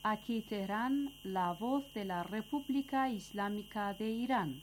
Aquí Teherán, la voz de la República Islámica de Irán.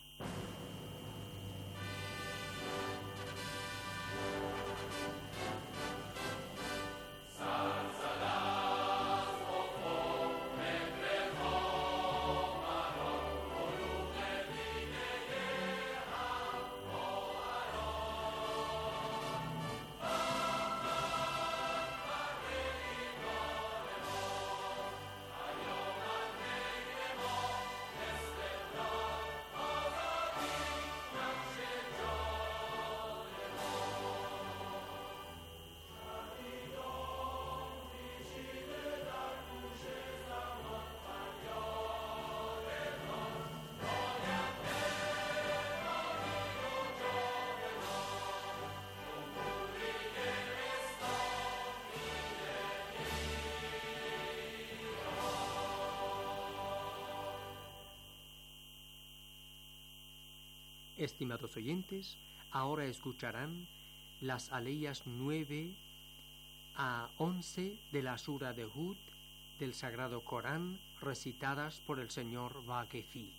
Estimados oyentes, ahora escucharán las aleyas 9 a 11 de la Sura de Hud del Sagrado Corán, recitadas por el señor Vaquefi.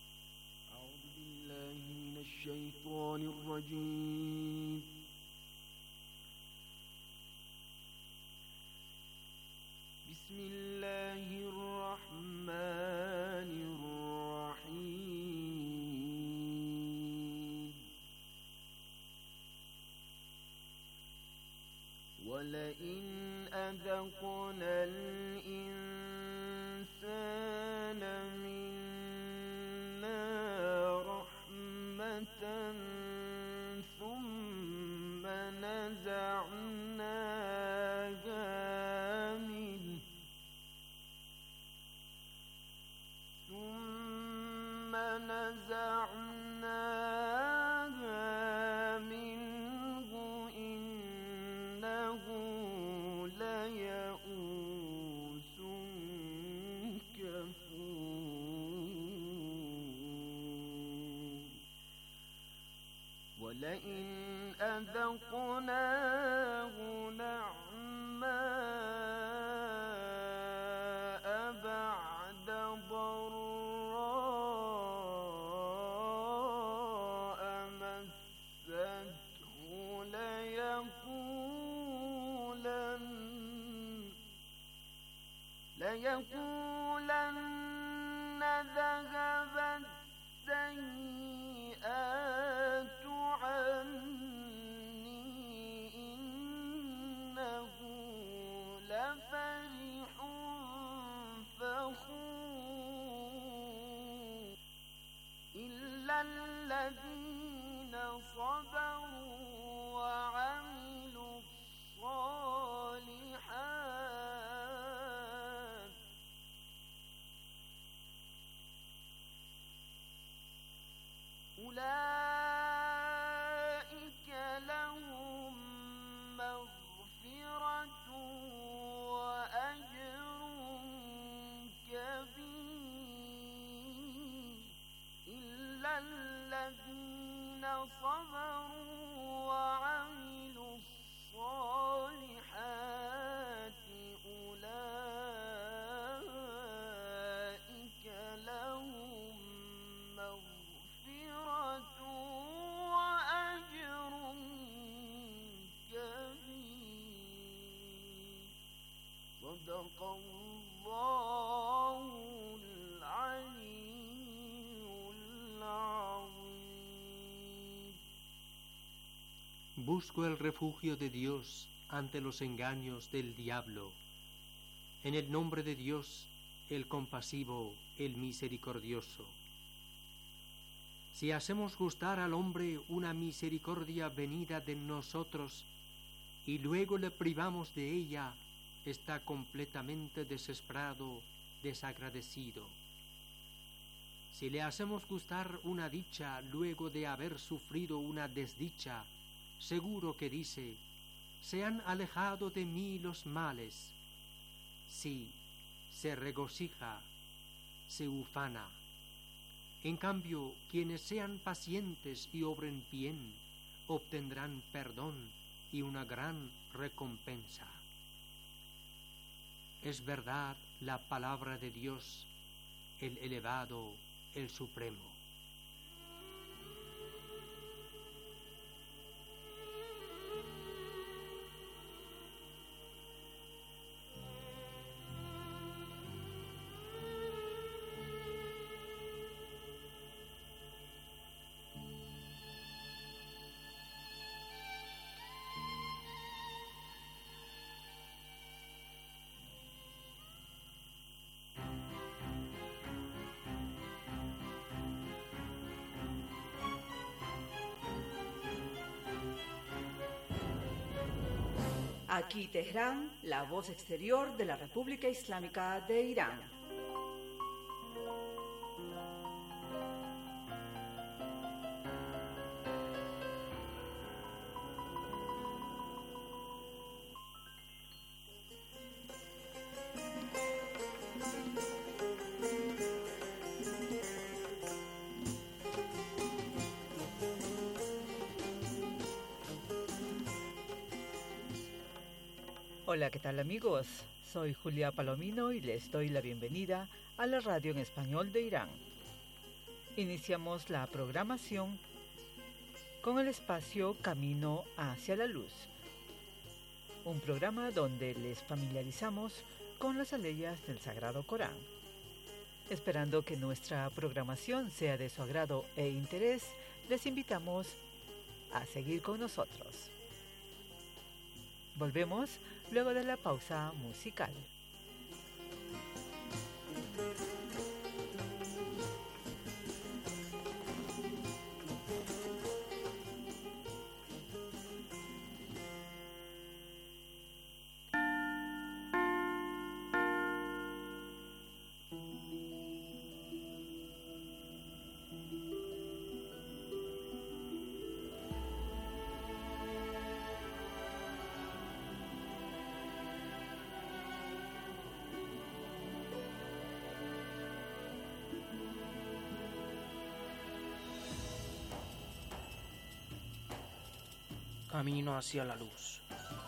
ولئن أذقنا الإنسان منا رحمة ثم نزعناها منه إنه ليئوس كفور ولئن أذقناه نعماء بعد ضراء مسته ليقولن ذهب السيئات عني إنه لفرح فخور إلا الذين صبروا وعملوا الصالحات أولئك لهم مغفرة وأجر كبير إلا الذين صبروا وعملوا الصالحات أولئك لهم مغفرة وأجر كبير صدق الله العلي العظيم. Busco el refugio de Dios ante los engaños del diablo. En el nombre de Dios, el compasivo, el misericordioso. Si hacemos gustar al hombre una misericordia venida de nosotros y luego le privamos de ella, está completamente desesperado, desagradecido. Si le hacemos gustar una dicha luego de haber sufrido una desdicha, seguro que dice: se han alejado de mí los males. Sí, se regocija, se ufana. En cambio, quienes sean pacientes y obren bien, obtendrán perdón y una gran recompensa. Es verdad la palabra de Dios, el elevado, el supremo. Aquí Teherán, la voz exterior de la República Islámica de Irán. Hola, ¿qué tal amigos? Soy Julia Palomino y les doy la bienvenida a la radio en español de Irán. Iniciamos la programación con el espacio Camino hacia la Luz, un programa donde les familiarizamos con las aleyas del Sagrado Corán. Esperando que nuestra programación sea de su agrado e interés, les invitamos a seguir con nosotros. Volvemos luego de la pausa musical. Camino hacia la luz.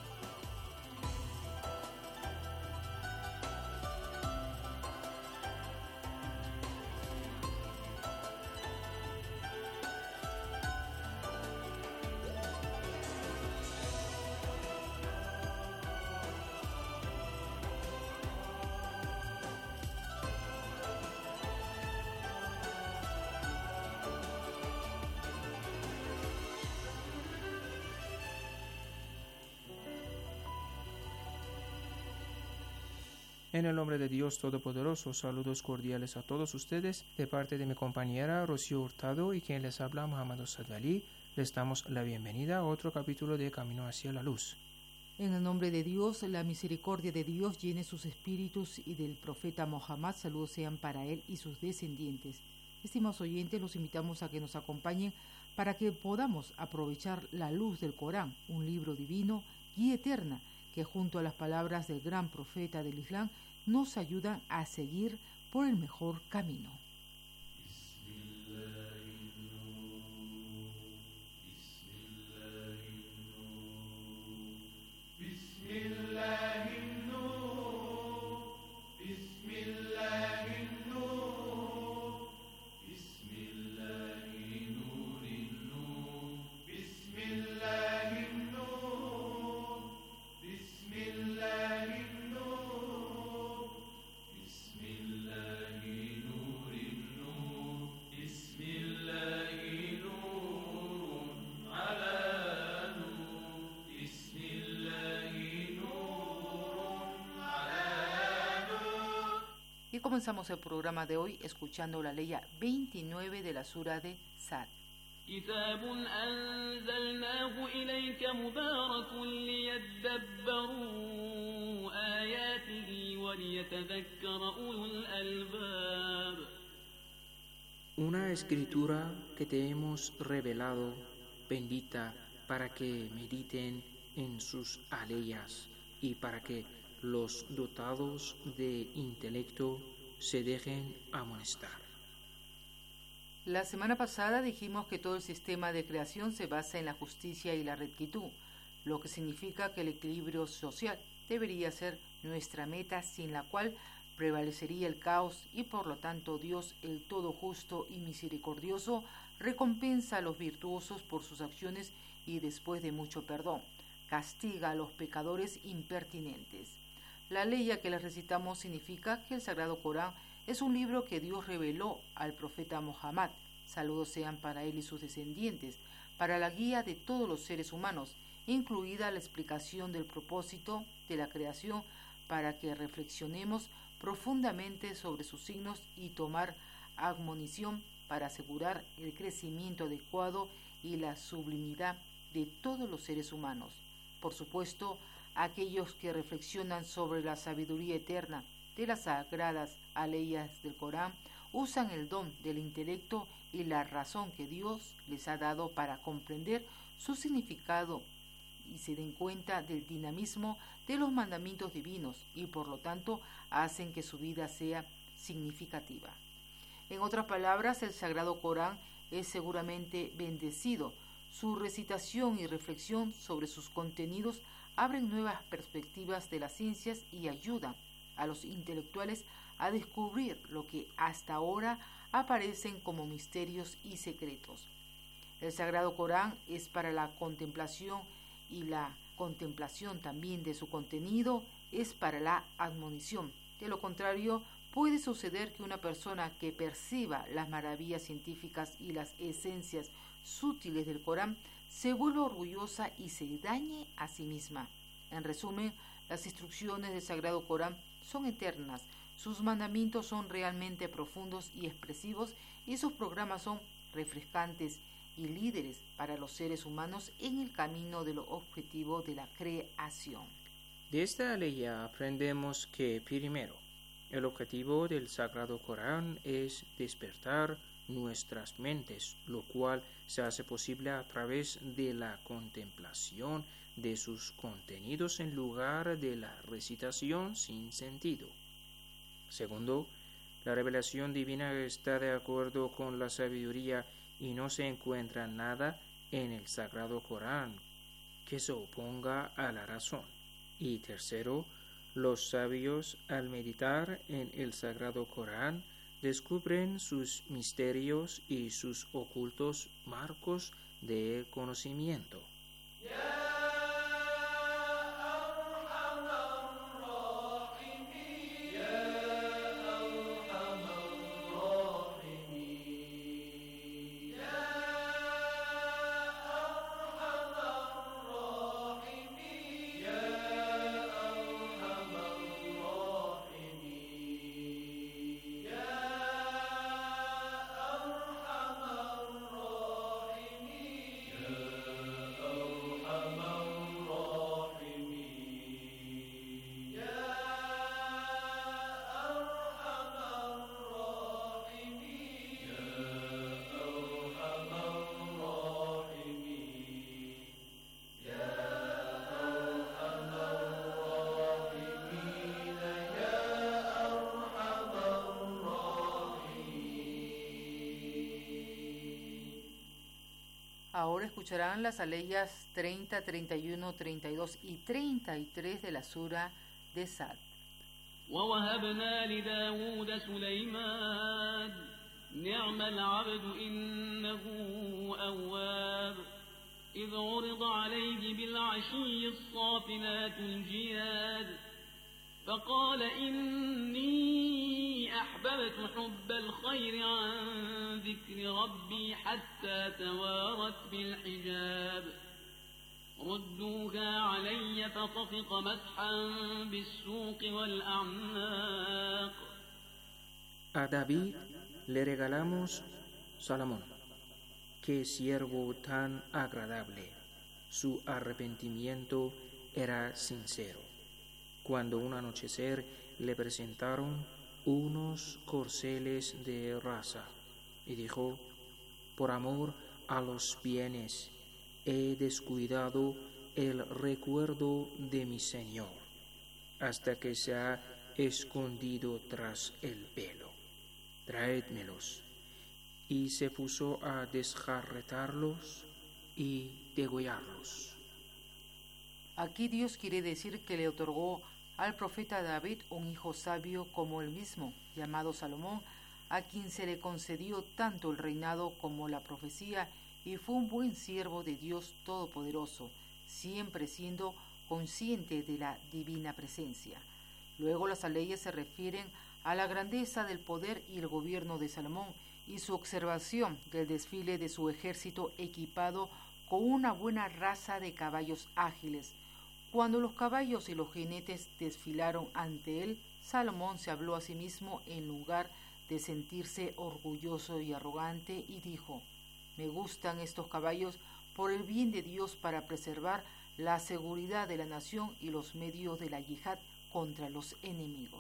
En el nombre de Dios Todopoderoso, saludos cordiales a todos ustedes de parte de mi compañera Rocío Hurtado y quien les habla Muhammad Sadali. Les damos la bienvenida a otro capítulo de Camino hacia la Luz. En el nombre de Dios, la misericordia de Dios llene sus espíritus y del profeta Mohammed, saludos sean para él y sus descendientes. Estimados oyentes, los invitamos a que nos acompañen para que podamos aprovechar la luz del Corán, un libro divino, guía eterna, que junto a las palabras del gran profeta del Islam nos ayudan a seguir por el mejor camino. Y comenzamos el programa de hoy escuchando la leya 29 de la sura de Sad. كتاب أنزلناه إليك مبارك ليدبروا آياته وليتذكر أولو الألباب. Una escritura que te hemos revelado, bendita, para que mediten en sus aleyas y para que los dotados de intelecto se dejen amonestar. La semana pasada dijimos que todo el sistema de creación se basa en la justicia y la rectitud, lo que significa que el equilibrio social debería ser nuestra meta, sin la cual prevalecería el caos y por lo tanto Dios, el todo justo y misericordioso, recompensa a los virtuosos por sus acciones y después de mucho perdón, castiga a los pecadores impertinentes. La ley que les recitamos significa que el Sagrado Corán es un libro que Dios reveló al profeta Muhammad, saludos sean para él y sus descendientes, para la guía de todos los seres humanos, incluida la explicación del propósito de la creación, para que reflexionemos profundamente sobre sus signos y tomar admonición para asegurar el crecimiento adecuado y la sublimidad de todos los seres humanos. Por supuesto, aquellos que reflexionan sobre la sabiduría eterna de las sagradas aleyas del Corán usan el don del intelecto y la razón que Dios les ha dado para comprender su significado y se den cuenta del dinamismo de los mandamientos divinos y por lo tanto hacen que su vida sea significativa. En otras palabras, el Sagrado Corán es seguramente bendecido. Su recitación y reflexión sobre sus contenidos abren nuevas perspectivas de las ciencias y ayudan a los intelectuales a descubrir lo que hasta ahora aparecen como misterios y secretos. El Sagrado Corán es para la contemplación y la contemplación también de su contenido es para la admonición. De lo contrario, puede suceder que una persona que perciba las maravillas científicas y las esencias sutiles del Corán se vuelva orgullosa y se dañe a sí misma. En resumen, las instrucciones del Sagrado Corán son eternas, sus mandamientos son realmente profundos y expresivos y sus programas son refrescantes y líderes para los seres humanos en el camino de lo objetivo de la creación. De esta ley aprendemos que, primero, el objetivo del Sagrado Corán es despertar nuestras mentes, lo cual se hace posible a través de la contemplación de sus contenidos en lugar de la recitación sin sentido. Segundo, la revelación divina está de acuerdo con la sabiduría y no se encuentra nada en el Sagrado Corán que se oponga a la razón. Y tercero, los sabios al meditar en el Sagrado Corán descubren sus misterios y sus ocultos marcos de conocimiento. Ahora escucharán las aleyas 30, 31, 32 y 33 de la sura de Sad. ووهبنا لداود سليمان نعم العبد إنه أواب إذ عرض عليه بالعشي الصافنات الجياد فقال إني أحببت حب الخير عن ذكر ربي حتى توارت بالحجاب ردوها علي فطفق مسحا بالسوق والأعناق. A David le regalamos Salomón. Qué siervo tan agradable. Su arrepentimiento era sincero. Cuando un anochecer le presentaron unos corceles de raza y dijo: por amor a los bienes he descuidado el recuerdo de mi Señor hasta que se ha escondido tras el velo. Traédmelos. Y se puso a desjarretarlos y degollarlos. Aquí Dios quiere decir que le otorgó al profeta David un hijo sabio como él mismo, llamado Salomón, a quien se le concedió tanto el reinado como la profecía, y fue un buen siervo de Dios Todopoderoso, siempre siendo consciente de la divina presencia. Luego las aleyas se refieren a la grandeza del poder y el gobierno de Salomón y su observación del desfile de su ejército equipado con una buena raza de caballos ágiles. Cuando los caballos y los jinetes desfilaron ante él, Salomón se habló a sí mismo en lugar de sentirse orgulloso y arrogante y dijo: me gustan estos caballos por el bien de Dios para preservar la seguridad de la nación y los medios de la yihad contra los enemigos.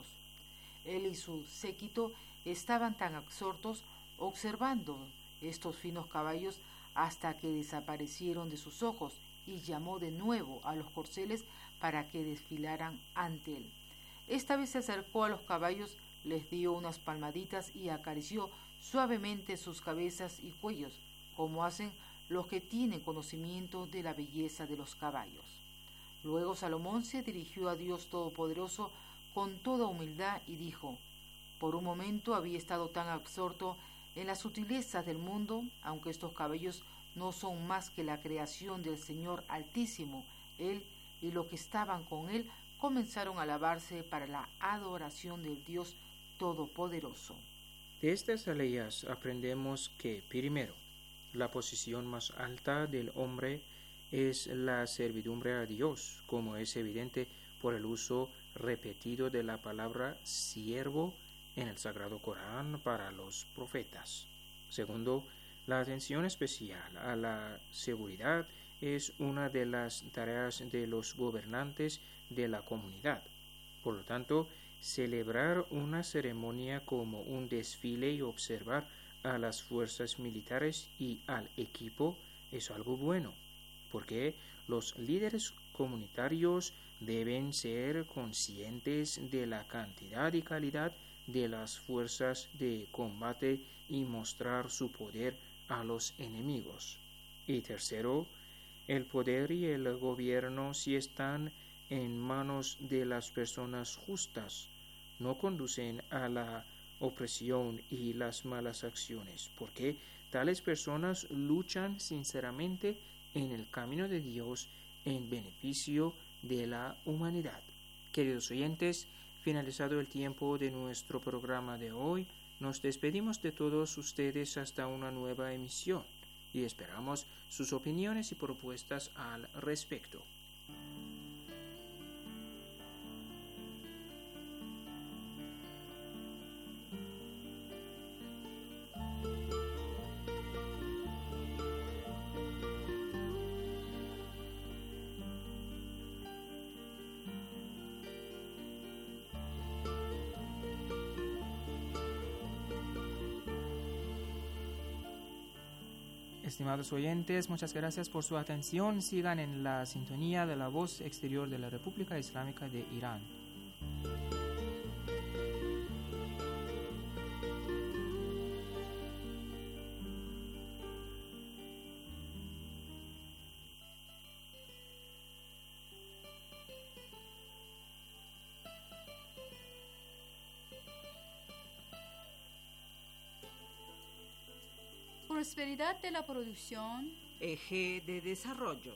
Él y su séquito estaban tan absortos observando estos finos caballos hasta que desaparecieron de sus ojos, y llamó de nuevo a los corceles para que desfilaran ante él. Esta vez se acercó a los caballos, les dio unas palmaditas y acarició suavemente sus cabezas y cuellos, como hacen los que tienen conocimiento de la belleza de los caballos. Luego Salomón se dirigió a Dios Todopoderoso con toda humildad y dijo: por un momento había estado tan absorto en las sutilezas del mundo, aunque estos caballos no son más que la creación del Señor Altísimo. Él y los que estaban con él comenzaron a alabarse para la adoración del Dios Todopoderoso. De estas aleyas aprendemos que, primero, la posición más alta del hombre es la servidumbre a Dios, como es evidente por el uso repetido de la palabra siervo en el Sagrado Corán para los profetas. Segundo, la atención especial a la seguridad es una de las tareas de los gobernantes de la comunidad. Por lo tanto, celebrar una ceremonia como un desfile y observar a las fuerzas militares y al equipo es algo bueno, porque los líderes comunitarios deben ser conscientes de la cantidad y calidad de las fuerzas de combate y mostrar su poder a los enemigos. Y tercero, el poder y el gobierno, si están en manos de las personas justas, no conducen a la opresión y las malas acciones, porque tales personas luchan sinceramente en el camino de Dios en beneficio de la humanidad. Queridos oyentes, finalizado el tiempo de nuestro programa de hoy, nos despedimos de todos ustedes hasta una nueva emisión y esperamos sus opiniones y propuestas al respecto. Estimados oyentes, muchas gracias por su atención. Sigan en la sintonía de la voz exterior de la República Islámica de Irán. Prosperidad de la producción. Eje de desarrollo.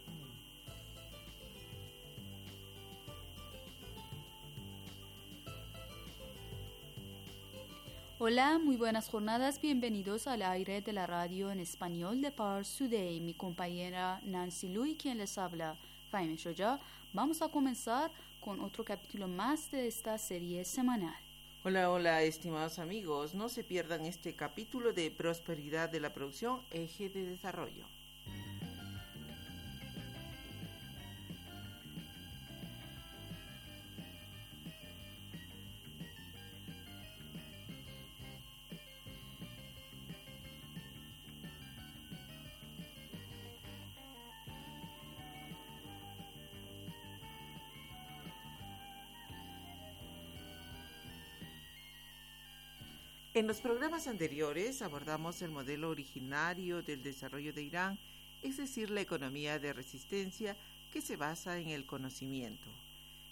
Hola, muy buenas jornadas, bienvenidos al aire de la radio en español de Pars Today. Mi compañera Nancy Lui, quien les habla, Fahime Shoja. Vamos a comenzar con otro capítulo más de esta serie semanal. Hola, estimados amigos, no se pierdan este capítulo de Prosperidad de la Producción, Eje de Desarrollo. En los programas anteriores abordamos el modelo originario del desarrollo de Irán, es decir, la economía de resistencia que se basa en el conocimiento.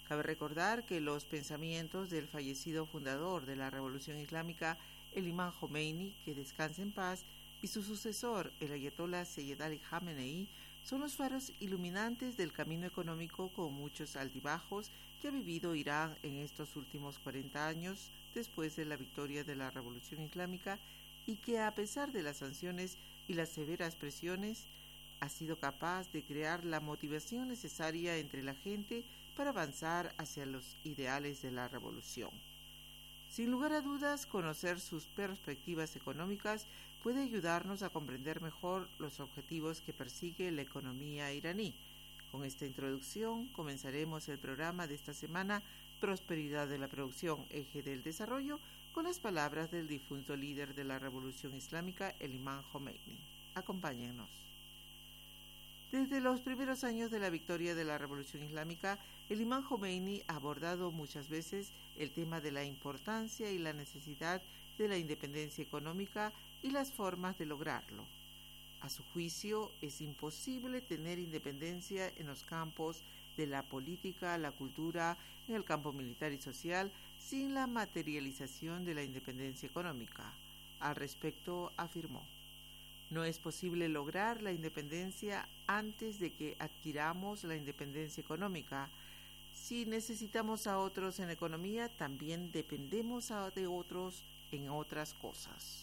Cabe recordar que los pensamientos del fallecido fundador de la Revolución Islámica, el imán Jomeini, que descansa en paz, y su sucesor, el ayatolá Seyyed Ali Khamenei, son los faros iluminantes del camino económico con muchos altibajos que ha vivido Irán en estos últimos 40 años después de la victoria de la Revolución Islámica, y que a pesar de las sanciones y las severas presiones, ha sido capaz de crear la motivación necesaria entre la gente para avanzar hacia los ideales de la revolución. Sin lugar a dudas, conocer sus perspectivas económicas puede ayudarnos a comprender mejor los objetivos que persigue la economía iraní. Con esta introducción comenzaremos el programa de esta semana, Prosperidad de la Producción, Eje del Desarrollo, con las palabras del difunto líder de la Revolución Islámica, el imán Jomeini. Acompáñennos. Desde los primeros años de la victoria de la Revolución Islámica, el imán Jomeini ha abordado muchas veces el tema de la importancia y la necesidad de la independencia económica y las formas de lograrlo. A su juicio, es imposible tener independencia en los campos de la política, la cultura, en el campo militar y social, sin la materialización de la independencia económica. Al respecto, afirmó: no es posible lograr la independencia antes de que adquiramos la independencia económica. Si necesitamos a otros en economía, también dependemos de otros en otras cosas.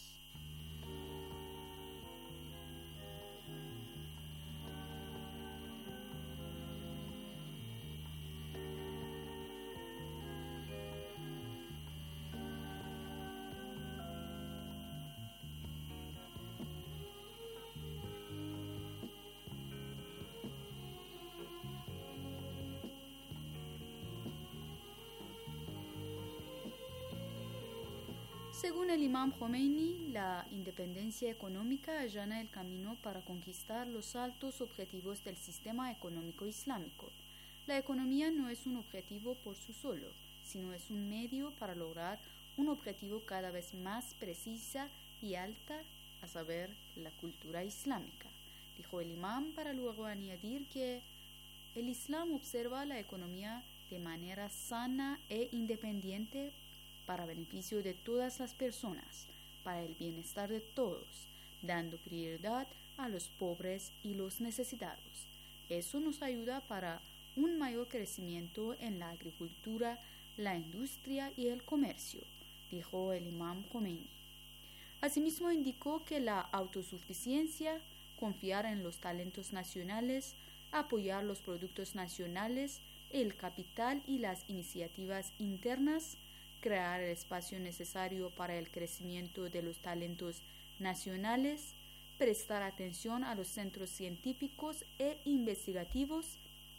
Según el imán Jomeini, la independencia económica allana el camino para conquistar los altos objetivos del sistema económico islámico. La economía no es un objetivo por sí solo, sino es un medio para lograr un objetivo cada vez más precisa y alta, a saber, la cultura islámica. Dijo el imán para luego añadir que el Islam observa la economía de manera sana e independiente para beneficio de todas las personas, para el bienestar de todos, dando prioridad a los pobres y los necesitados. Eso nos ayuda para un mayor crecimiento en la agricultura, la industria y el comercio, dijo el imán Jomeini. Asimismo indicó que la autosuficiencia, confiar en los talentos nacionales, apoyar los productos nacionales, el capital y las iniciativas internas, crear el espacio necesario para el crecimiento de los talentos nacionales, prestar atención a los centros científicos e investigativos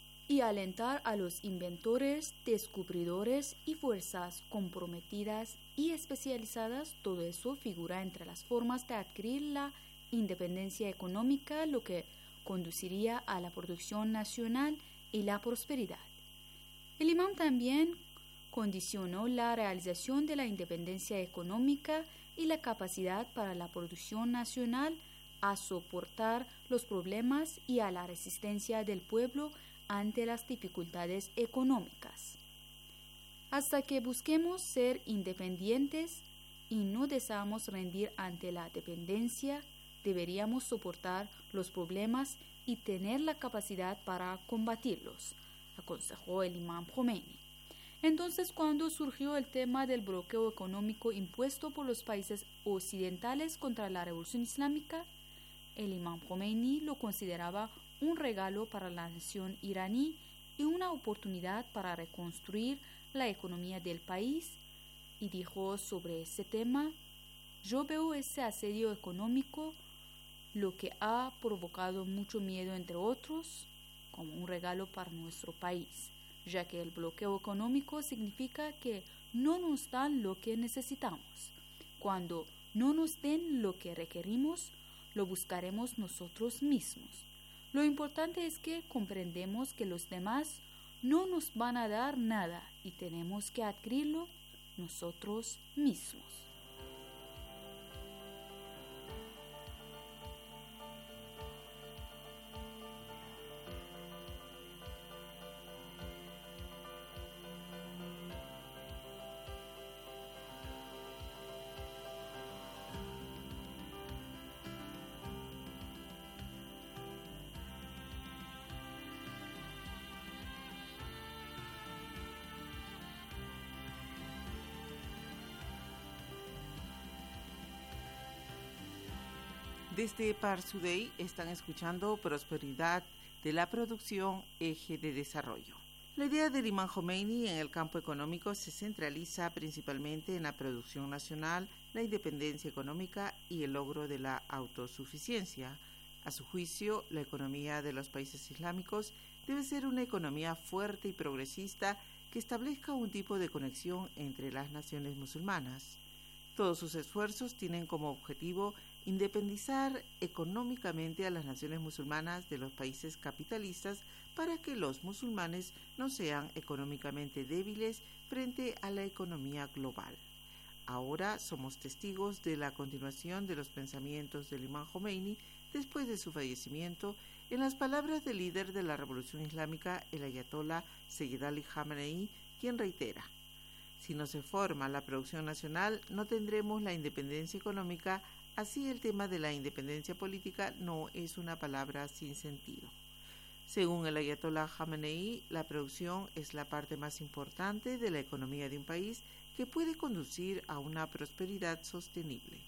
y alentar a los inventores, descubridores y fuerzas comprometidas y especializadas. Todo eso figura entre las formas de adquirir la independencia económica, lo que conduciría a la producción nacional y la prosperidad. El imán también condicionó la realización de la independencia económica y la capacidad para la producción nacional a soportar los problemas y a la resistencia del pueblo ante las dificultades económicas. Hasta que busquemos ser independientes y no deseamos rendir ante la dependencia, deberíamos soportar los problemas y tener la capacidad para combatirlos, aconsejó el imán Jomeini. Entonces, cuando surgió el tema del bloqueo económico impuesto por los países occidentales contra la Revolución Islámica, el imán Jomeini lo consideraba un regalo para la nación iraní y una oportunidad para reconstruir la economía del país, y dijo sobre ese tema: yo veo ese asedio económico, lo que ha provocado mucho miedo entre otros, como un regalo para nuestro país, ya que el bloqueo económico significa que no nos dan lo que necesitamos. Cuando no nos den lo que requerimos, lo buscaremos nosotros mismos. Lo importante es que comprendemos que los demás no nos van a dar nada y tenemos que adquirirlo nosotros mismos. Desde Parsudey están escuchando Prosperidad de la Producción, Eje de Desarrollo. La idea del imán Jomeini en el campo económico se centraliza principalmente en la producción nacional, la independencia económica y el logro de la autosuficiencia. A su juicio, la economía de los países islámicos debe ser una economía fuerte y progresista que establezca un tipo de conexión entre las naciones musulmanas. Todos sus esfuerzos tienen como objetivo independizar económicamente a las naciones musulmanas de los países capitalistas para que los musulmanes no sean económicamente débiles frente a la economía global. Ahora somos testigos de la continuación de los pensamientos del imán Jomeini después de su fallecimiento en las palabras del líder de la Revolución Islámica, el ayatolá Seyyed Ali Khamenei, quien reitera: si no se forma la producción nacional, no tendremos la independencia económica, así el tema de la independencia política no es una palabra sin sentido. Según el ayatolá Khamenei, la producción es la parte más importante de la economía de un país que puede conducir a una prosperidad sostenible.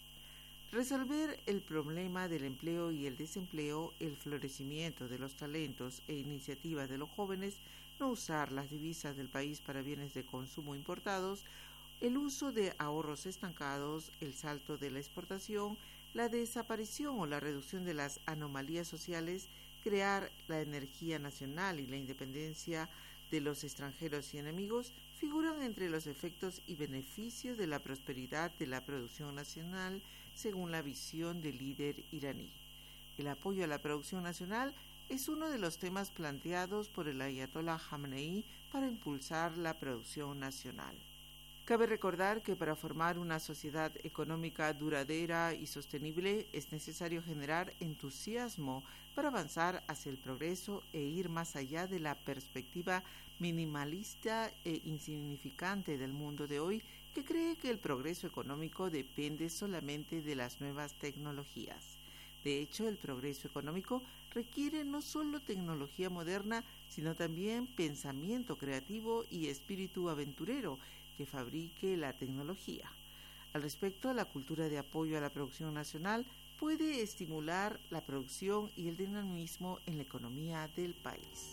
Resolver el problema del empleo y el desempleo, el florecimiento de los talentos e iniciativas de los jóvenes, no usar las divisas del país para bienes de consumo importados, el uso de ahorros estancados, el salto de la exportación, la desaparición o la reducción de las anomalías sociales, crear la energía nacional y la independencia de los extranjeros y enemigos, figuran entre los efectos y beneficios de la prosperidad de la producción nacional, según la visión del líder iraní. El apoyo a la producción nacional es uno de los temas planteados por el ayatolá Khamenei para impulsar la producción nacional. Cabe recordar que para formar una sociedad económica duradera y sostenible es necesario generar entusiasmo para avanzar hacia el progreso e ir más allá de la perspectiva minimalista e insignificante del mundo de hoy, que cree que el progreso económico depende solamente de las nuevas tecnologías. De hecho, el progreso económico requiere no solo tecnología moderna, sino también pensamiento creativo y espíritu aventurero que fabrique la tecnología. Al respecto, la cultura de apoyo a la producción nacional puede estimular la producción y el dinamismo en la economía del país.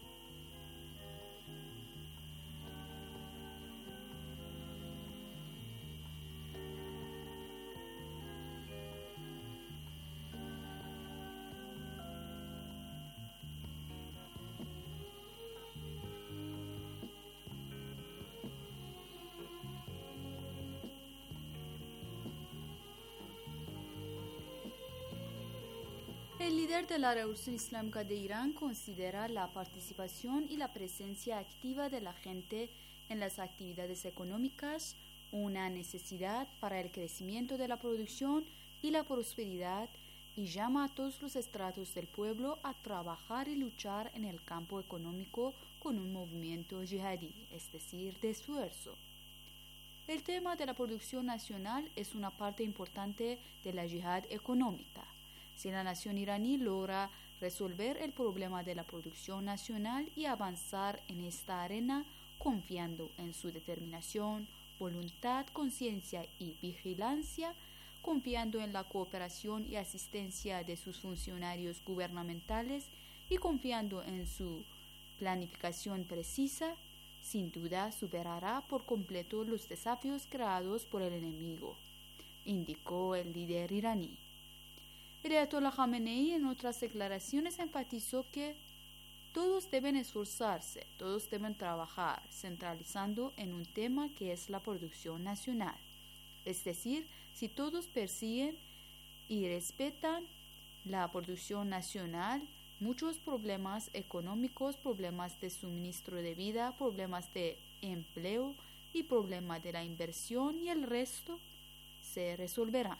El líder de la Revolución Islámica de Irán considera la participación y la presencia activa de la gente en las actividades económicas una necesidad para el crecimiento de la producción y la prosperidad y llama a todos los estratos del pueblo a trabajar y luchar en el campo económico con un movimiento yihadí, es decir, de esfuerzo. El tema de la producción nacional es una parte importante de la yihad económica. Si la nación iraní logra resolver el problema de la producción nacional y avanzar en esta arena confiando en su determinación, voluntad, conciencia y vigilancia, confiando en la cooperación y asistencia de sus funcionarios gubernamentales y confiando en su planificación precisa, sin duda superará por completo los desafíos creados por el enemigo, indicó el líder iraní. El ayatolá Khamenei en otras declaraciones enfatizó que todos deben esforzarse, todos deben trabajar, centralizando en un tema que es la producción nacional. Es decir, si todos persiguen y respetan la producción nacional, muchos problemas económicos, problemas de suministro de vida, problemas de empleo y problemas de la inversión y el resto se resolverán.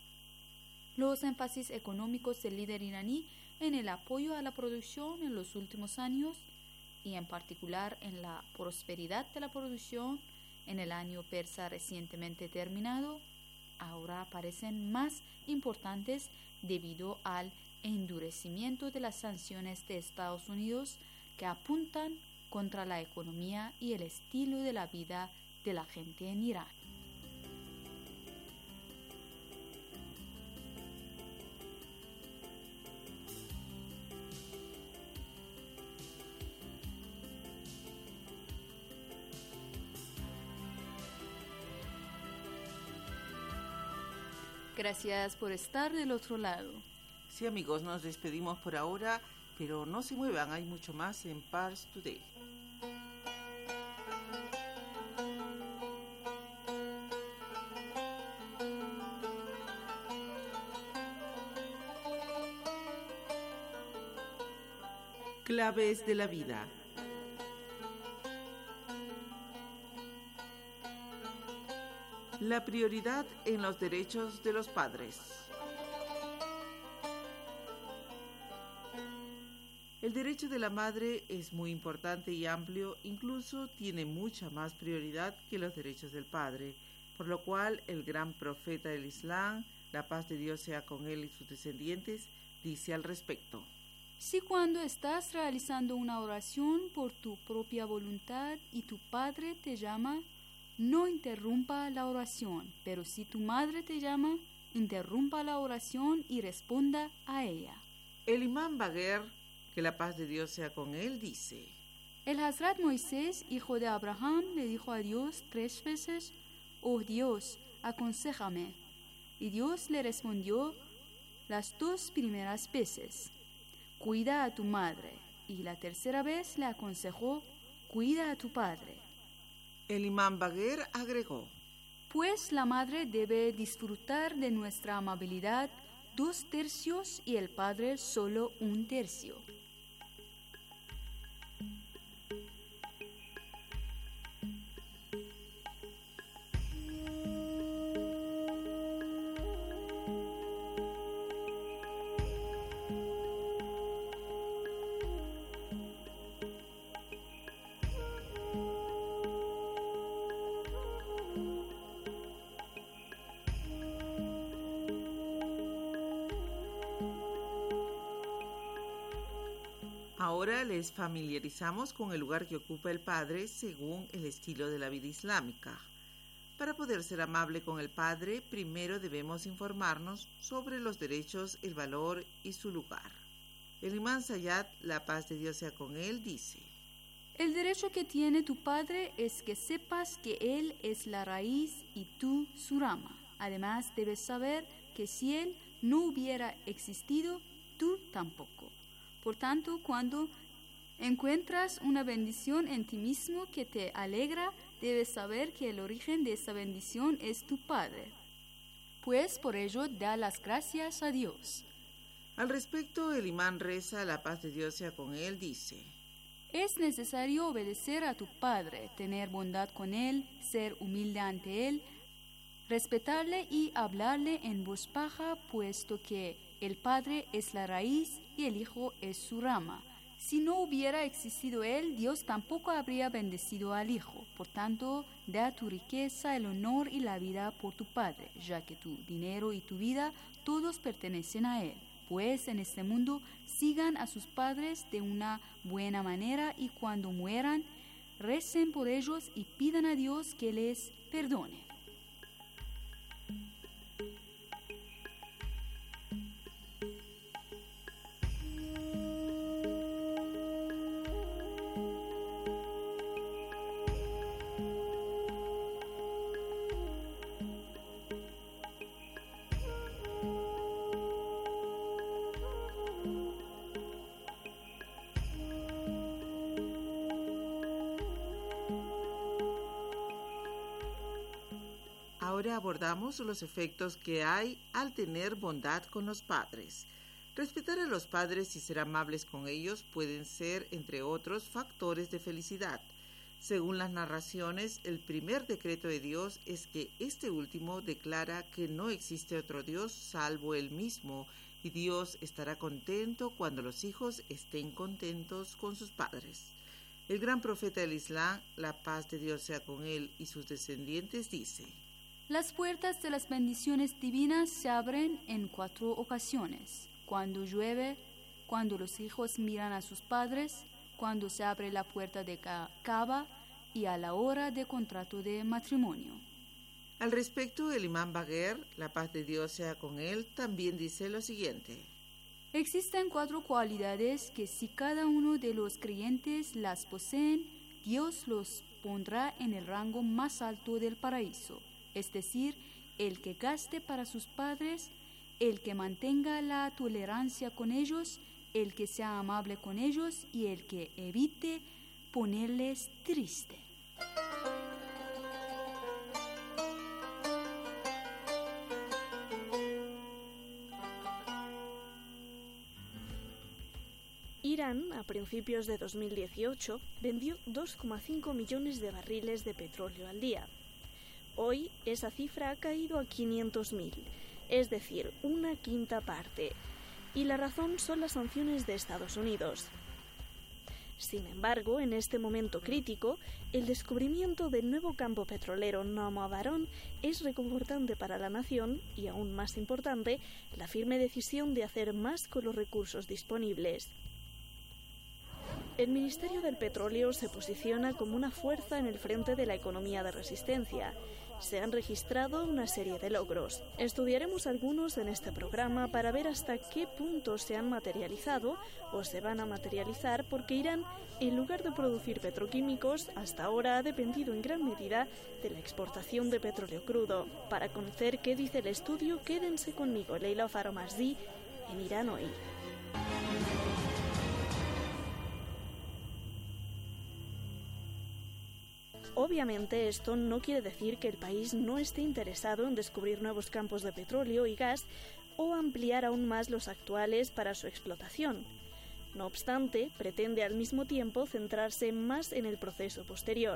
Los énfasis económicos del líder iraní en el apoyo a la producción en los últimos años y en particular en la prosperidad de la producción en el año persa recientemente terminado, ahora parecen más importantes debido al endurecimiento de las sanciones de Estados Unidos que apuntan contra la economía y el estilo de la vida de la gente en Irán. Gracias por estar del otro lado. Sí, amigos, nos despedimos por ahora, pero no se muevan, hay mucho más en Pars Today. Claves de la vida. La prioridad en los derechos de los padres. El derecho de la madre es muy importante y amplio, incluso tiene mucha más prioridad que los derechos del padre, por lo cual el gran profeta del Islam, la paz de Dios sea con él y sus descendientes, dice al respecto. Si cuando estás realizando una oración por tu propia voluntad y tu padre te llama, no interrumpa la oración, pero si tu madre te llama, interrumpa la oración y responda a ella. El imán Bagher, que la paz de Dios sea con él, dice: El Hazrat Moisés, hijo de Abraham, le dijo a Dios 3 veces, «Oh Dios, aconséjame». Y Dios le respondió las 2 primeras veces, «Cuida a tu madre». Y la tercera vez le aconsejó, «Cuida a tu padre». El imán Bagher agregó: Pues la madre debe disfrutar de nuestra amabilidad 2 tercios y el padre solo 1 tercio. Ahora les familiarizamos con el lugar que ocupa el padre según el estilo de la vida islámica. Para poder ser amable con el padre, primero debemos informarnos sobre los derechos, el valor y su lugar. El imán Sayyad, la paz de Dios sea con él, dice: El derecho que tiene tu padre es que sepas que él es la raíz y tú su rama. Además, debes saber que si él no hubiera existido, tú tampoco. Por tanto, cuando encuentras una bendición en ti mismo que te alegra, debes saber que el origen de esa bendición es tu Padre. Pues por ello da las gracias a Dios. Al respecto, el imán reza, la paz de Dios sea con él, dice: Es necesario obedecer a tu Padre, tener bondad con él, ser humilde ante él, respetarle y hablarle en voz baja, puesto que el Padre es la raíz y el Hijo es su rama. Si no hubiera existido él, Dios tampoco habría bendecido al Hijo. Por tanto, da tu riqueza, el honor y la vida por tu Padre, ya que tu dinero y tu vida todos pertenecen a él. Pues en este mundo sigan a sus padres de una buena manera y cuando mueran, recen por ellos y pidan a Dios que les perdone. Ahora abordamos los efectos que hay al tener bondad con los padres. Respetar a los padres y ser amables con ellos pueden ser, entre otros, factores de felicidad. Según las narraciones, el primer decreto de Dios es que este último declara que no existe otro Dios salvo Él mismo, y Dios estará contento cuando los hijos estén contentos con sus padres. El gran profeta del Islam, la paz de Dios sea con él y sus descendientes, dice: Las puertas de las bendiciones divinas se abren en 4 ocasiones: cuando llueve, cuando los hijos miran a sus padres, cuando se abre la puerta de Kaaba y a la hora de contrato de matrimonio. Al respecto, el imán Bagher, la paz de Dios sea con él, también dice lo siguiente: Existen 4 cualidades que si cada uno de los creyentes las poseen, Dios los pondrá en el rango más alto del paraíso. Es decir, el que gaste para sus padres, el que mantenga la tolerancia con ellos, el que sea amable con ellos y el que evite ponerles triste. Irán, a principios de 2018, vendió 2,5 millones de barriles de petróleo al día. Hoy, esa cifra ha caído a 500.000, es decir, una quinta parte. Y la razón son las sanciones de Estados Unidos. Sin embargo, en este momento crítico, el descubrimiento del nuevo campo petrolero Namabarón es reconfortante para la nación y, aún más importante, la firme decisión de hacer más con los recursos disponibles. El Ministerio del Petróleo se posiciona como una fuerza en el frente de la economía de resistencia. Se han registrado una serie de logros. Estudiaremos algunos en este programa para ver hasta qué punto se han materializado o se van a materializar, porque Irán, en lugar de producir petroquímicos, hasta ahora ha dependido en gran medida de la exportación de petróleo crudo. Para conocer qué dice el estudio, quédense conmigo, Leila Faromazdi, en Irán Hoy. Obviamente esto no quiere decir que el país no esté interesado en descubrir nuevos campos de petróleo y gas o ampliar aún más los actuales para su explotación. No obstante, pretende al mismo tiempo centrarse más en el proceso posterior.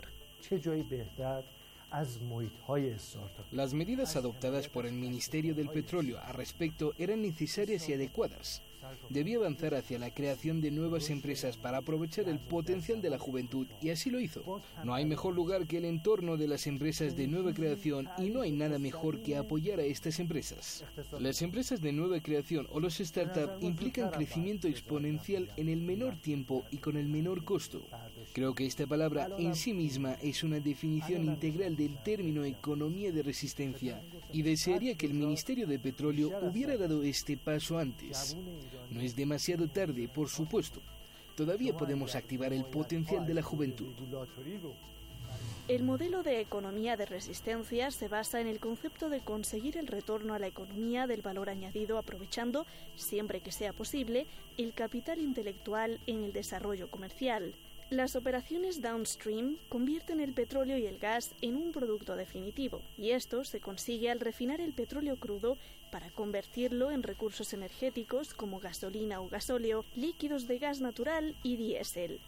Las medidas adoptadas por el Ministerio del Petróleo al respecto eran necesarias y adecuadas. Debía avanzar hacia la creación de nuevas empresas para aprovechar el potencial de la juventud, y así lo hizo. No hay mejor lugar que el entorno de las empresas de nueva creación y no hay nada mejor que apoyar a estas empresas. Las empresas de nueva creación o los startups implican crecimiento exponencial en el menor tiempo y con el menor costo. Creo que esta palabra en sí misma es una definición integral del término economía de resistencia, y desearía que el Ministerio de Petróleo hubiera dado este paso antes. No es demasiado tarde, por supuesto. Todavía podemos activar el potencial de la juventud. El modelo de economía de resistencia se basa en el concepto de conseguir el retorno a la economía del valor añadido aprovechando, siempre que sea posible, el capital intelectual en el desarrollo comercial. Las operaciones downstream convierten el petróleo y el gas en un producto definitivo, y esto se consigue al refinar el petróleo crudo para convertirlo en recursos energéticos como gasolina o gasóleo, líquidos de gas natural y diésel.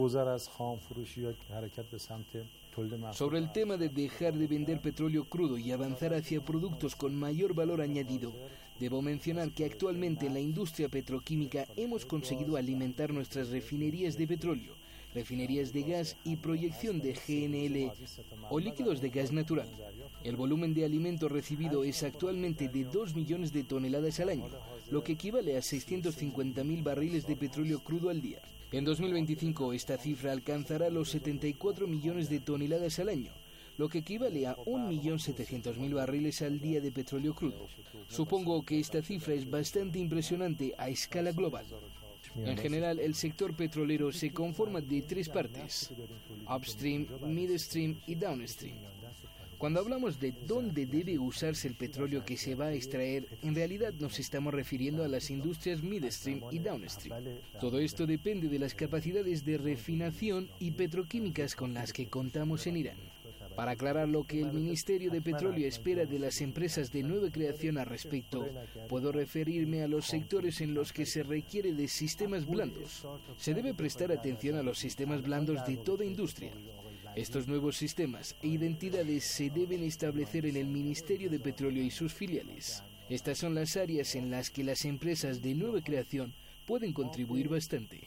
Sobre el tema de dejar de vender petróleo crudo y avanzar hacia productos con mayor valor añadido, debo mencionar que actualmente en la industria petroquímica hemos conseguido alimentar nuestras refinerías de petróleo, refinerías de gas y proyección de GNL o líquidos de gas natural. El volumen de alimento recibido es actualmente de 2 millones de toneladas al año, lo que equivale a 650.000 barriles de petróleo crudo al día. En 2025 esta cifra alcanzará los 74 millones de toneladas al año, lo que equivale a 1.700.000 barriles al día de petróleo crudo. Supongo que esta cifra es bastante impresionante a escala global. En general, el sector petrolero se conforma de 3 partes: upstream, midstream y downstream. Cuando hablamos de dónde debe usarse el petróleo que se va a extraer, en realidad nos estamos refiriendo a las industrias midstream y downstream. Todo esto depende de las capacidades de refinación y petroquímicas con las que contamos en Irán. Para aclarar lo que el Ministerio de Petróleo espera de las empresas de nueva creación al respecto, puedo referirme a los sectores en los que se requiere de sistemas blandos. Se debe prestar atención a los sistemas blandos de toda industria. Estos nuevos sistemas e identidades se deben establecer en el Ministerio de Petróleo y sus filiales. Estas son las áreas en las que las empresas de nueva creación pueden contribuir bastante.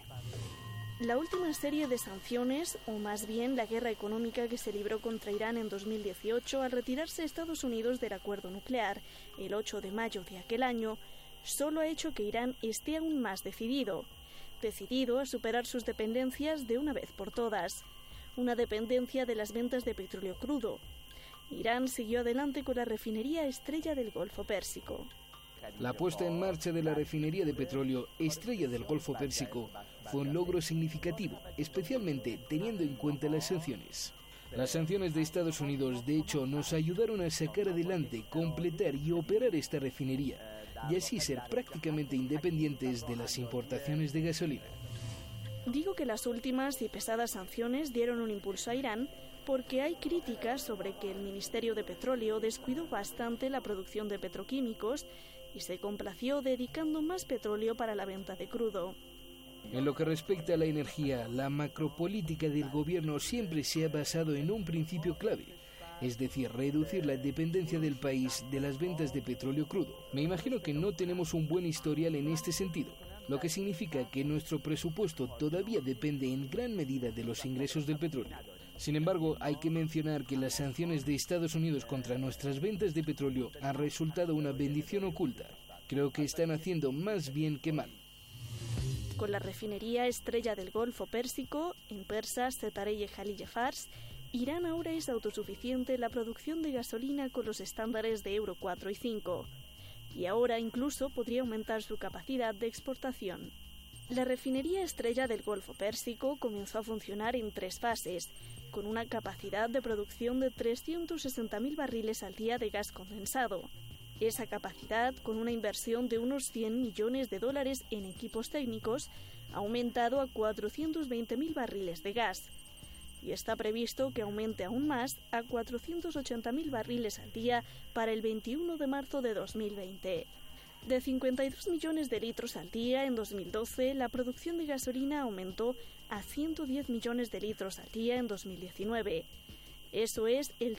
La última serie de sanciones, o más bien la guerra económica que se libró contra Irán en 2018 al retirarse Estados Unidos del acuerdo nuclear el 8 de mayo de aquel año, solo ha hecho que Irán esté aún más decidido a superar sus dependencias de una vez por todas. Una dependencia de las ventas de petróleo crudo. Irán siguió adelante con la refinería Estrella del Golfo Pérsico. La puesta en marcha de la refinería de petróleo Estrella del Golfo Pérsico fue un logro significativo, especialmente teniendo en cuenta las sanciones. Las sanciones de Estados Unidos, de hecho, nos ayudaron a sacar adelante, completar y operar esta refinería, y así ser prácticamente independientes de las importaciones de gasolina. Digo que las últimas y pesadas sanciones dieron un impulso a Irán porque hay críticas sobre que el Ministerio de Petróleo descuidó bastante la producción de petroquímicos y se complació dedicando más petróleo para la venta de crudo. En lo que respecta a la energía, la macropolítica del gobierno siempre se ha basado en un principio clave, es decir, reducir la dependencia del país de las ventas de petróleo crudo. Me imagino que no tenemos un buen historial en este sentido, lo que significa que nuestro presupuesto todavía depende en gran medida de los ingresos del petróleo. Sin embargo, hay que mencionar que las sanciones de Estados Unidos contra nuestras ventas de petróleo han resultado una bendición oculta. Creo que están haciendo más bien que mal. Con la refinería Estrella del Golfo Pérsico, en persa Zetareye Jalille Fars, Irán ahora es autosuficiente en la producción de gasolina con los estándares de Euro 4 y 5. Y ahora incluso podría aumentar su capacidad de exportación. La refinería Estrella del Golfo Pérsico comenzó a funcionar en 3 fases, con una capacidad de producción de 360.000 barriles al día de gas condensado. Esa capacidad, con una inversión de unos 100 millones de dólares en equipos técnicos, ha aumentado a 420.000 barriles de gas. Y está previsto que aumente aún más a 480.000 barriles al día para el 21 de marzo de 2020. De 52 millones de litros al día en 2012, la producción de gasolina aumentó a 110 millones de litros al día en 2019. Eso es el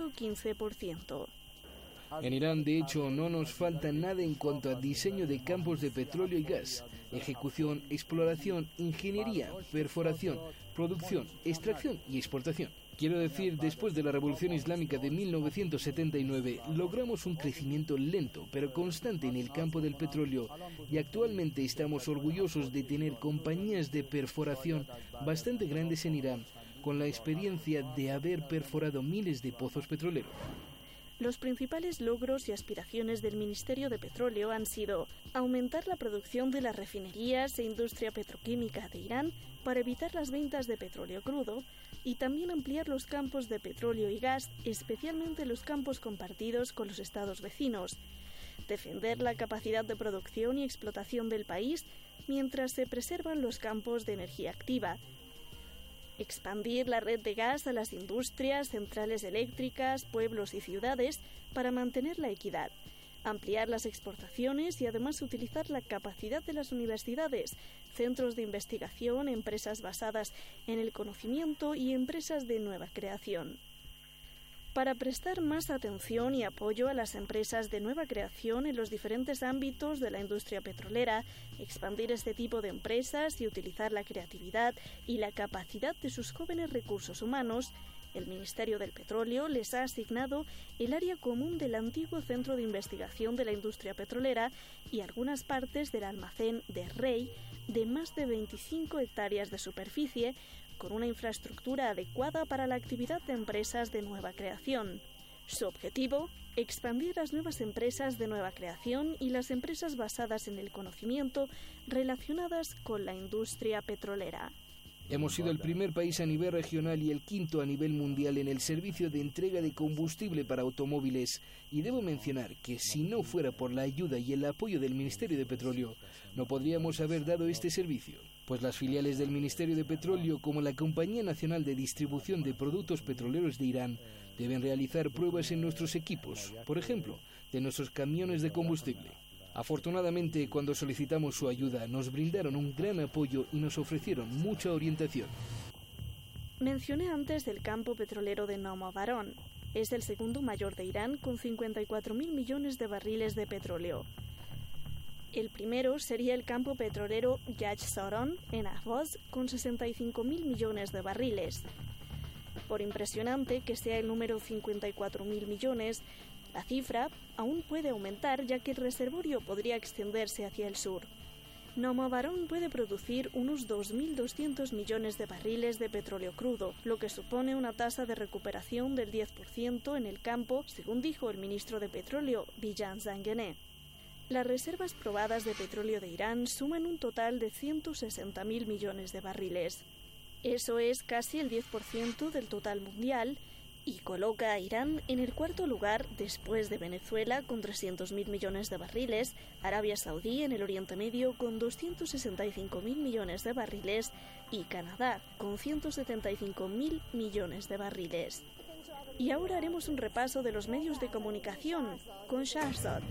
115%. En Irán, de hecho, no nos falta nada en cuanto a diseño de campos de petróleo y gas, ejecución, exploración, ingeniería, perforación, producción, extracción y exportación. Quiero decir, después de la Revolución Islámica de 1979, logramos un crecimiento lento pero constante en el campo del petróleo y actualmente estamos orgullosos de tener compañías de perforación bastante grandes en Irán, con la experiencia de haber perforado miles de pozos petroleros. Los principales logros y aspiraciones del Ministerio de Petróleo han sido aumentar la producción de las refinerías e industria petroquímica de Irán para evitar las ventas de petróleo crudo y también ampliar los campos de petróleo y gas, especialmente los campos compartidos con los estados vecinos, defender la capacidad de producción y explotación del país mientras se preservan los campos de energía activa, expandir la red de gas a las industrias, centrales eléctricas, pueblos y ciudades para mantener la equidad, ampliar las exportaciones y además utilizar la capacidad de las universidades, centros de investigación, empresas basadas en el conocimiento y empresas de nueva creación. Para prestar más atención y apoyo a las empresas de nueva creación en los diferentes ámbitos de la industria petrolera, expandir este tipo de empresas y utilizar la creatividad y la capacidad de sus jóvenes recursos humanos, el Ministerio del Petróleo les ha asignado el área común del antiguo Centro de Investigación de la Industria Petrolera y algunas partes del almacén de Rey de más de 25 hectáreas de superficie, con una infraestructura adecuada para la actividad de empresas de nueva creación. Su objetivo, expandir las nuevas empresas de nueva creación y las empresas basadas en el conocimiento relacionadas con la industria petrolera. Hemos sido el primer país a nivel regional y el quinto a nivel mundial en el servicio de entrega de combustible para automóviles, y debo mencionar que si no fuera por la ayuda y el apoyo del Ministerio de Petróleo, no podríamos haber dado este servicio, pues las filiales del Ministerio de Petróleo, como la Compañía Nacional de Distribución de Productos Petroleros de Irán, deben realizar pruebas en nuestros equipos, por ejemplo, de nuestros camiones de combustible. Afortunadamente, cuando solicitamos su ayuda, nos brindaron un gran apoyo y nos ofrecieron mucha orientación. Mencioné antes el campo petrolero de Nomovarón. Es el segundo mayor de Irán con 54.000 millones de barriles de petróleo. El primero sería el campo petrolero Yaj-Soron en Ahvaz con 65.000 millones de barriles. Por impresionante que sea el número 54.000 millones, la cifra aún puede aumentar ya que el reservorio podría extenderse hacia el sur. Nomovarón puede producir unos 2.200 millones de barriles de petróleo crudo, lo que supone una tasa de recuperación del 10% en el campo, según dijo el ministro de Petróleo, Bijan Zanganeh. Las reservas probadas de petróleo de Irán suman un total de 160.000 millones de barriles. Eso es casi el 10% del total mundial y coloca a Irán en el cuarto lugar después de Venezuela con 300.000 millones de barriles, Arabia Saudí en el Oriente Medio con 265.000 millones de barriles y Canadá con 175.000 millones de barriles. Y ahora haremos un repaso de los medios de comunicación con Shahrzad.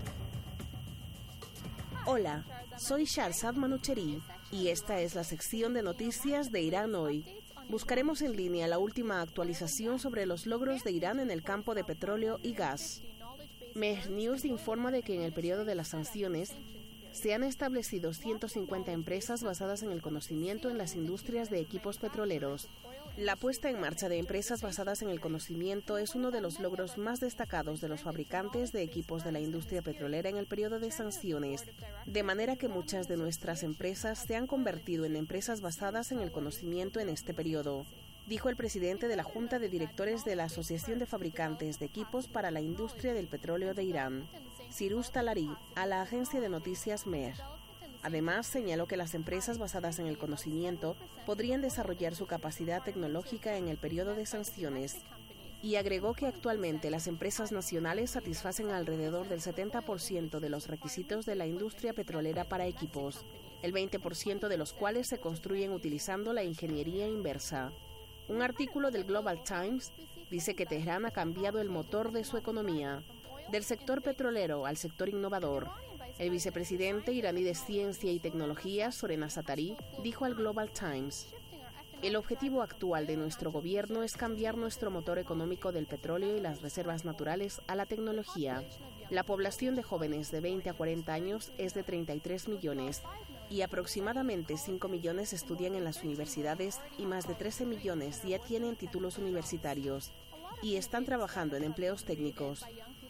Hola, soy Shahrzad Manucheri y esta es la sección de noticias de Irán hoy. Buscaremos en línea la última actualización sobre los logros de Irán en el campo de petróleo y gas. Mehr News informa de que en el periodo de las sanciones se han establecido 150 empresas basadas en el conocimiento en las industrias de equipos petroleros. La puesta en marcha de empresas basadas en el conocimiento es uno de los logros más destacados de los fabricantes de equipos de la industria petrolera en el periodo de sanciones, de manera que muchas de nuestras empresas se han convertido en empresas basadas en el conocimiento en este periodo, dijo el presidente de la Junta de Directores de la Asociación de Fabricantes de Equipos para la Industria del Petróleo de Irán, Siruz Talari, a la agencia de noticias Mehr. Además, señaló que las empresas basadas en el conocimiento podrían desarrollar su capacidad tecnológica en el periodo de sanciones y agregó que actualmente las empresas nacionales satisfacen alrededor del 70% de los requisitos de la industria petrolera para equipos, el 20% de los cuales se construyen utilizando la ingeniería inversa. Un artículo del Global Times dice que Teherán ha cambiado el motor de su economía, del sector petrolero al sector innovador. El vicepresidente iraní de Ciencia y Tecnología, Sorena Satari, dijo al Global Times: "El objetivo actual de nuestro gobierno es cambiar nuestro motor económico del petróleo y las reservas naturales a la tecnología. La población de jóvenes de 20 a 40 años es de 33 millones y aproximadamente 5 millones estudian en las universidades y más de 13 millones ya tienen títulos universitarios y están trabajando en empleos técnicos.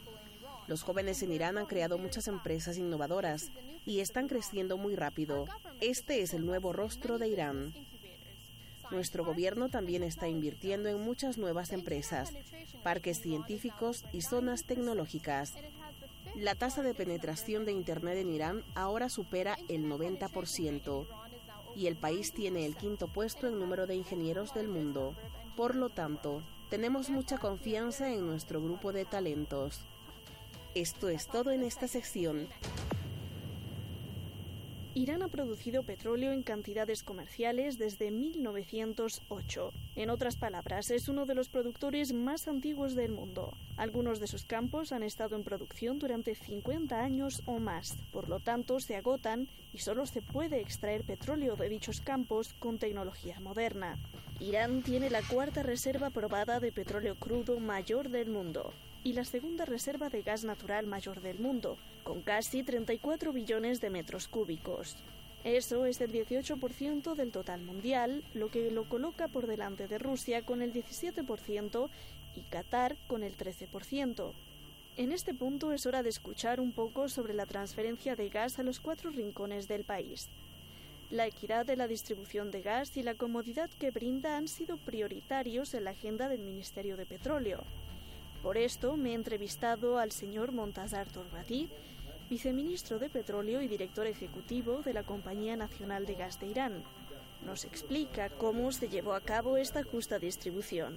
Los jóvenes en Irán han creado muchas empresas innovadoras y están creciendo muy rápido. Este es el nuevo rostro de Irán. Nuestro gobierno también está invirtiendo en muchas nuevas empresas, parques científicos y zonas tecnológicas. La tasa de penetración de Internet en Irán ahora supera el 90% y el país tiene el quinto puesto en número de ingenieros del mundo. Por lo tanto, tenemos mucha confianza en nuestro grupo de talentos". Esto es todo en esta sección. Irán ha producido petróleo en cantidades comerciales desde 1908. En otras palabras, es uno de los productores más antiguos del mundo. Algunos de sus campos han estado en producción durante 50 años o más. Por lo tanto, se agotan y solo se puede extraer petróleo de dichos campos con tecnología moderna. Irán tiene la cuarta reserva probada de petróleo crudo mayor del mundo y la segunda reserva de gas natural mayor del mundo, con casi 34 billones de metros cúbicos. Eso es el 18% del total mundial, lo que lo coloca por delante de Rusia con el 17% y Qatar con el 13%. En este punto es hora de escuchar un poco sobre la transferencia de gas a los 4 rincones del país. La equidad de la distribución de gas y la comodidad que brinda han sido prioritarios en la agenda del Ministerio de Petróleo. Por esto me he entrevistado al señor Montazar Torrati, viceministro de Petróleo y director ejecutivo de la Compañía Nacional de Gas de Irán. Nos explica cómo se llevó a cabo esta justa distribución.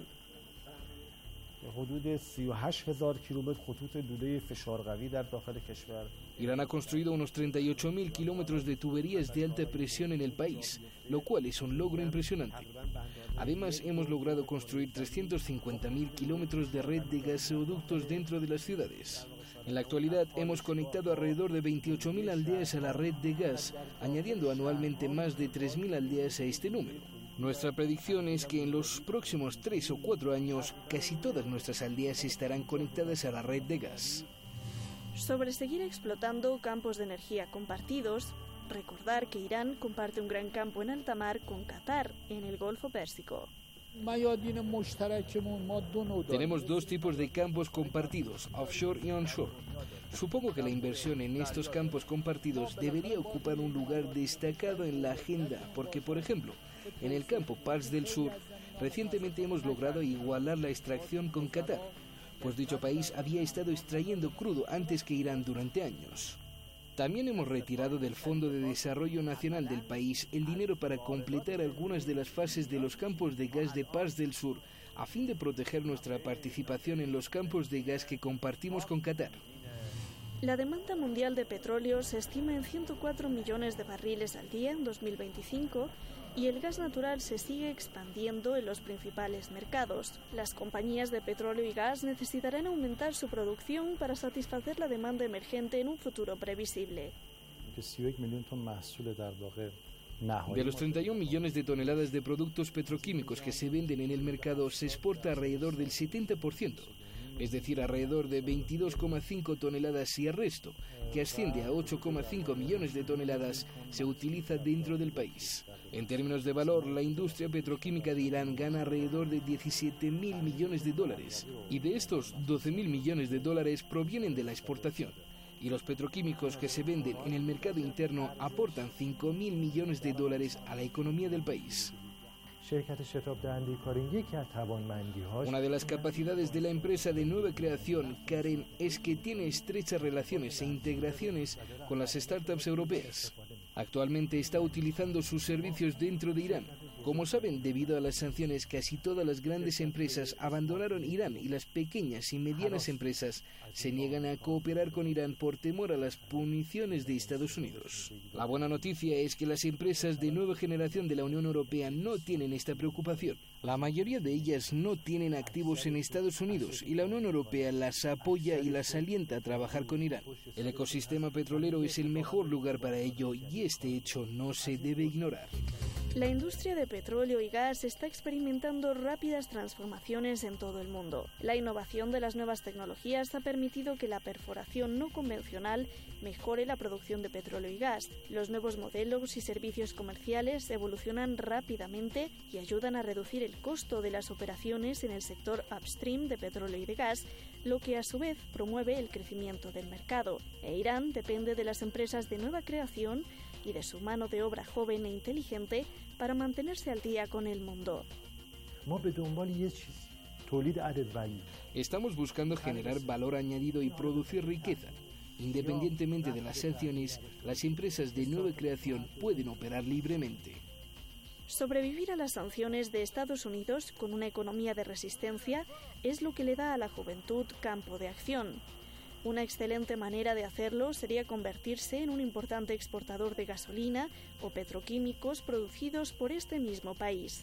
Irán ha construido unos 38.000 kilómetros de tuberías de alta presión en el país, lo cual es un logro impresionante. Además, hemos logrado construir 350.000 kilómetros de red de gasoductos dentro de las ciudades. En la actualidad, hemos conectado alrededor de 28.000 aldeas a la red de gas, añadiendo anualmente más de 3.000 aldeas a este número. Nuestra predicción es que en los próximos 3 o 4 años, casi todas nuestras aldeas estarán conectadas a la red de gas. Sobre seguir explotando campos de energía compartidos, recordar que Irán comparte un gran campo en alta mar con Qatar, en el Golfo Pérsico. Tenemos 2 tipos de campos compartidos, offshore y onshore. Supongo que la inversión en estos campos compartidos debería ocupar un lugar destacado en la agenda, porque, por ejemplo, en el campo Pars del Sur, recientemente hemos logrado igualar la extracción con Qatar, pues dicho país había estado extrayendo crudo antes que Irán durante años. También hemos retirado del Fondo de Desarrollo Nacional del país el dinero para completar algunas de las fases de los campos de gas de Pars del Sur, a fin de proteger nuestra participación en los campos de gas que compartimos con Qatar. La demanda mundial de petróleo se estima en 104 millones de barriles al día en 2025 y el gas natural se sigue expandiendo en los principales mercados. Las compañías de petróleo y gas necesitarán aumentar su producción para satisfacer la demanda emergente en un futuro previsible. De los 31 millones de toneladas de productos petroquímicos que se venden en el mercado, se exporta alrededor del 70%. Es decir, alrededor de 22,5 toneladas, y el resto, que asciende a 8,5 millones de toneladas, se utiliza dentro del país. En términos de valor, la industria petroquímica de Irán gana alrededor de 17.000 millones de dólares, y de estos 12.000 millones de dólares provienen de la exportación. Y los petroquímicos que se venden en el mercado interno aportan 5.000 millones de dólares a la economía del país. Una de las capacidades de la empresa de nueva creación, Karen, es que tiene estrechas relaciones e integraciones con las startups europeas. Actualmente está utilizando sus servicios dentro de Irán. Como saben, debido a las sanciones, casi todas las grandes empresas abandonaron Irán y las pequeñas y medianas empresas se niegan a cooperar con Irán por temor a las puniciones de Estados Unidos. La buena noticia es que las empresas de nueva generación de la Unión Europea no tienen esta preocupación. La mayoría de ellas no tienen activos en Estados Unidos y la Unión Europea las apoya y las alienta a trabajar con Irán. El ecosistema petrolero es el mejor lugar para ello y este hecho no se debe ignorar. La industria de petróleo y gas está experimentando rápidas transformaciones en todo el mundo. La innovación de las nuevas tecnologías ha permitido que la perforación no convencional mejore la producción de petróleo y gas. Los nuevos modelos y servicios comerciales evolucionan rápidamente y ayudan a reducir el costo de las operaciones en el sector upstream de petróleo y de gas, lo que a su vez promueve el crecimiento del mercado. Irán depende de las empresas de nueva creación y de su mano de obra joven e inteligente para mantenerse al día con el mundo. Estamos buscando generar valor añadido y producir riqueza. Independientemente de las sanciones, las empresas de nueva creación pueden operar libremente. Sobrevivir a las sanciones de Estados Unidos con una economía de resistencia es lo que le da a la juventud campo de acción. Una excelente manera de hacerlo sería convertirse en un importante exportador de gasolina o petroquímicos producidos por este mismo país.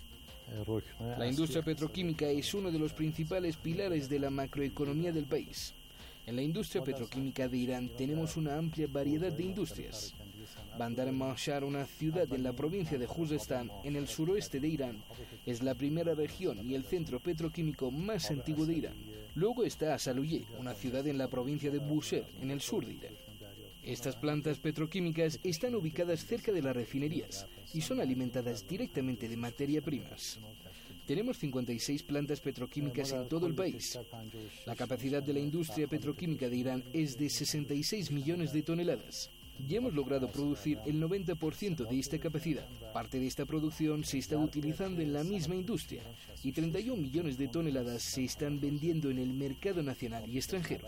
La industria petroquímica es uno de los principales pilares de la macroeconomía del país. En la industria petroquímica de Irán tenemos una amplia variedad de industrias. Bandar Mashar, una ciudad en la provincia de Juzestán, en el suroeste de Irán, es la primera región y el centro petroquímico más antiguo de Irán. Luego está Asaluye, una ciudad en la provincia de Bushehr, en el sur de Irán. Estas plantas petroquímicas están ubicadas cerca de las refinerías y son alimentadas directamente de materias primas. Tenemos 56 plantas petroquímicas en todo el país. La capacidad de la industria petroquímica de Irán es de 66 millones de toneladas. Ya hemos logrado producir el 90% de esta capacidad. Parte de esta producción se está utilizando en la misma industria y 31 millones de toneladas se están vendiendo en el mercado nacional y extranjero.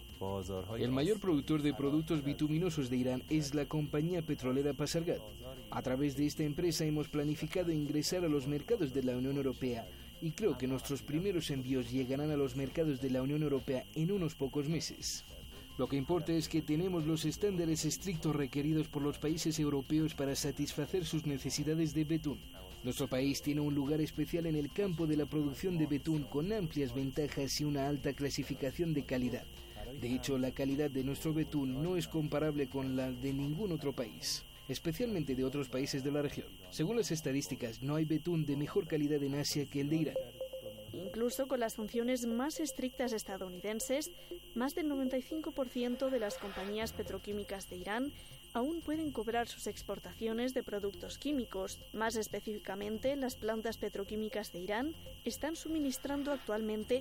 El mayor productor de productos bituminosos de Irán es la compañía petrolera Pasargad. A través de esta empresa hemos planificado ingresar a los mercados de la Unión Europea y creo que nuestros primeros envíos llegarán a los mercados de la Unión Europea en unos pocos meses. Lo que importa es que tenemos los estándares estrictos requeridos por los países europeos para satisfacer sus necesidades de betún. Nuestro país tiene un lugar especial en el campo de la producción de betún con amplias ventajas y una alta clasificación de calidad. De hecho, la calidad de nuestro betún no es comparable con la de ningún otro país, especialmente de otros países de la región. Según las estadísticas, no hay betún de mejor calidad en Asia que el de Irán. Incluso con las sanciones más estrictas estadounidenses, más del 95% de las compañías petroquímicas de Irán aún pueden cobrar sus exportaciones de productos químicos. Más específicamente, las plantas petroquímicas de Irán están suministrando actualmente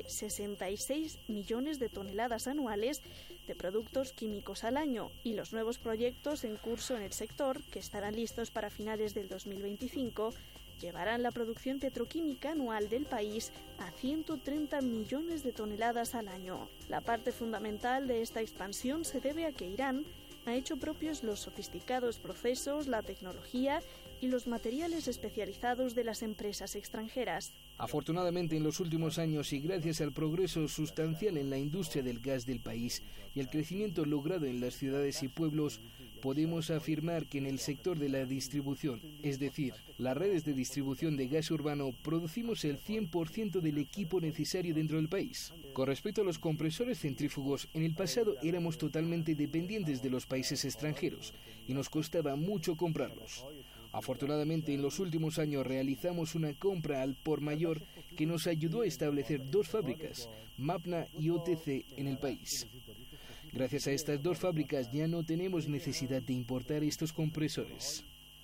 66 millones de toneladas anuales de productos químicos al año, y los nuevos proyectos en curso en el sector, que estarán listos para finales del 2025, llevarán la producción petroquímica anual del país a 130 millones de toneladas al año. La parte fundamental de esta expansión se debe a que Irán ha hecho propios los sofisticados procesos, la tecnología y los materiales especializados de las empresas extranjeras. Afortunadamente, en los últimos años y gracias al progreso sustancial en la industria del gas del país y el crecimiento logrado en las ciudades y pueblos, podemos afirmar que en el sector de la distribución, es decir, las redes de distribución de gas urbano, producimos el 100% del equipo necesario dentro del país. Con respecto a los compresores centrífugos, en el pasado éramos totalmente dependientes de los países extranjeros y nos costaba mucho comprarlos. Afortunadamente, en los últimos años realizamos una compra al por mayor que nos ayudó a establecer 2 fábricas, MAPNA y OTC, en el país. Gracias a estas 2 fábricas ya no tenemos necesidad de importar estos compresores.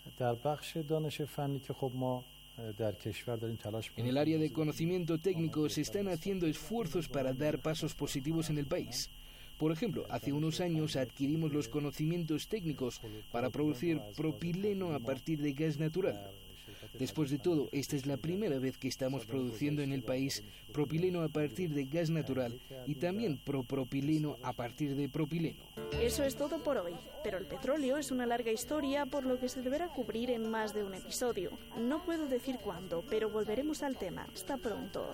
En el área de conocimiento técnico se están haciendo esfuerzos para dar pasos positivos en el país. Por ejemplo, hace unos años adquirimos los conocimientos técnicos para producir propileno a partir de gas natural. Después de todo, esta es la primera vez que estamos produciendo en el país propileno a partir de gas natural y también propropileno a partir de propileno. Eso es todo por hoy, pero el petróleo es una larga historia, por lo que se deberá cubrir en más de un episodio. No puedo decir cuándo, pero volveremos al tema. Hasta pronto.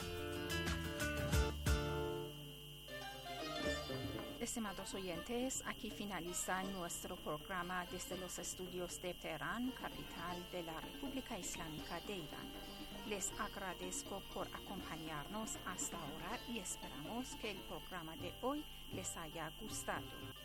Estimados oyentes, aquí finaliza nuestro programa desde los estudios de Teherán, capital de la República Islámica de Irán. Les agradezco por acompañarnos hasta ahora y esperamos que el programa de hoy les haya gustado.